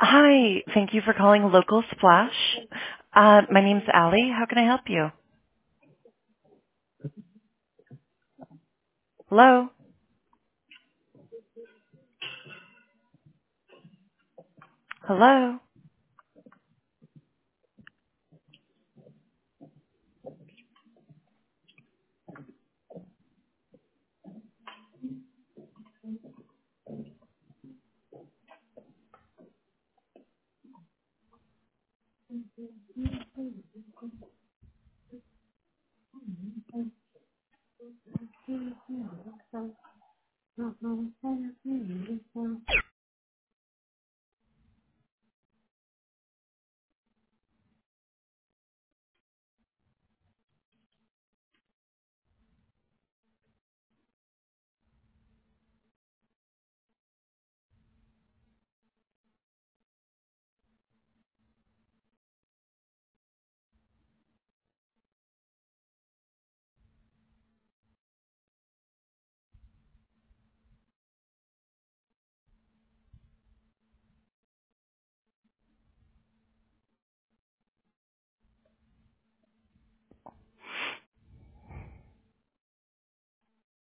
Hi, thank you for calling Local Splash. My name's Allie. How can I help you? Hello? Hello?